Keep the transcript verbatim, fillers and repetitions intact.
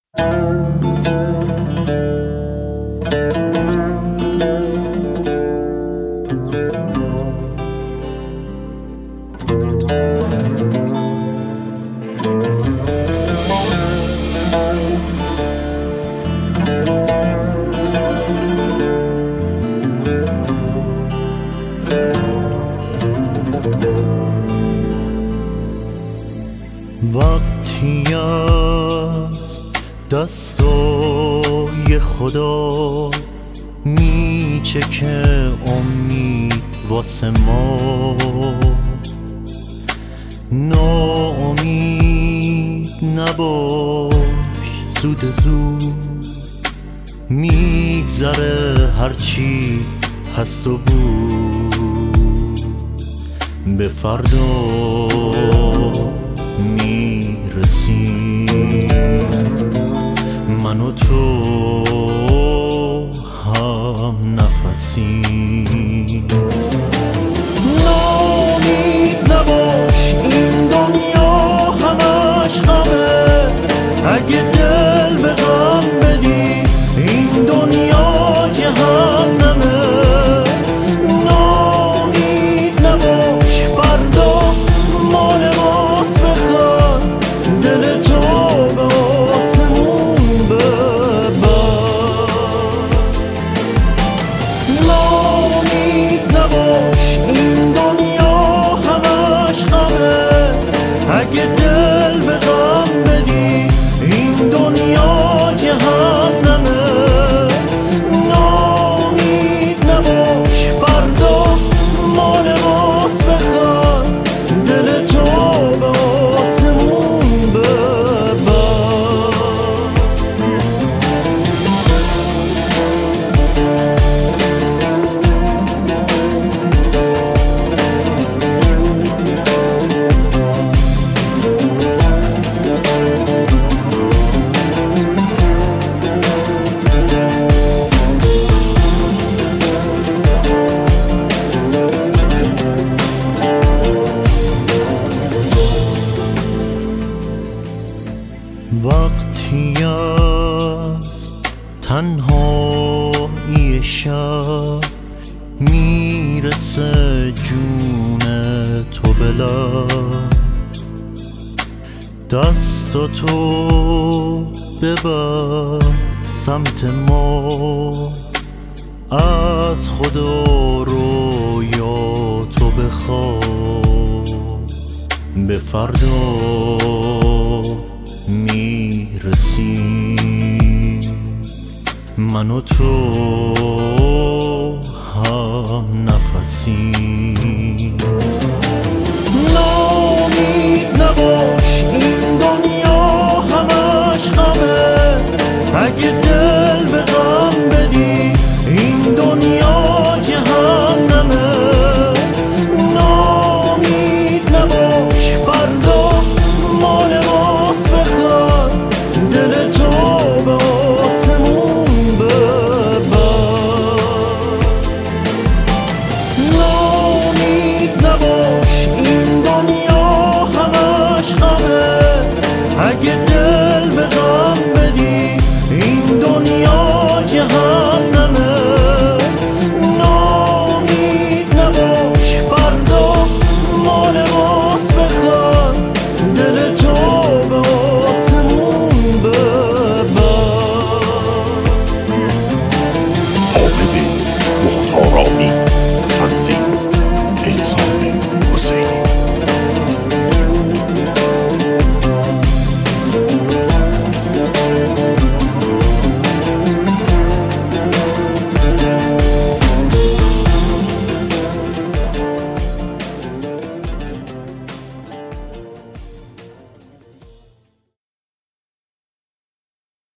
وقتی از دستای خدا میچکه امید واسه ما، ناامید نباش، زود زود میگذره هرچی هست و بود. به فردا میرسیم من و تو هم نفسیم. ناامید نباش، این دنیا همش غمه، اگه دل به غم بدی این دنیا جهنمه. ناامید نباش، فردا مال ماست، بخواد دل تو به آسمون ببر. ناامید نباش، این دنیا همش غمه، اگه دل به غم بدی این دنیا جهنمه. ناامید نباش، فردا مال ماست، بخواد دل تو به آسمون ببر. وقتی از تنهایی شب میرسه جون تو به لب، دستاتو ببر سمت ما، از خدا رویاتو بخواه. به فردا میرسیم من و تو هم نفسیم.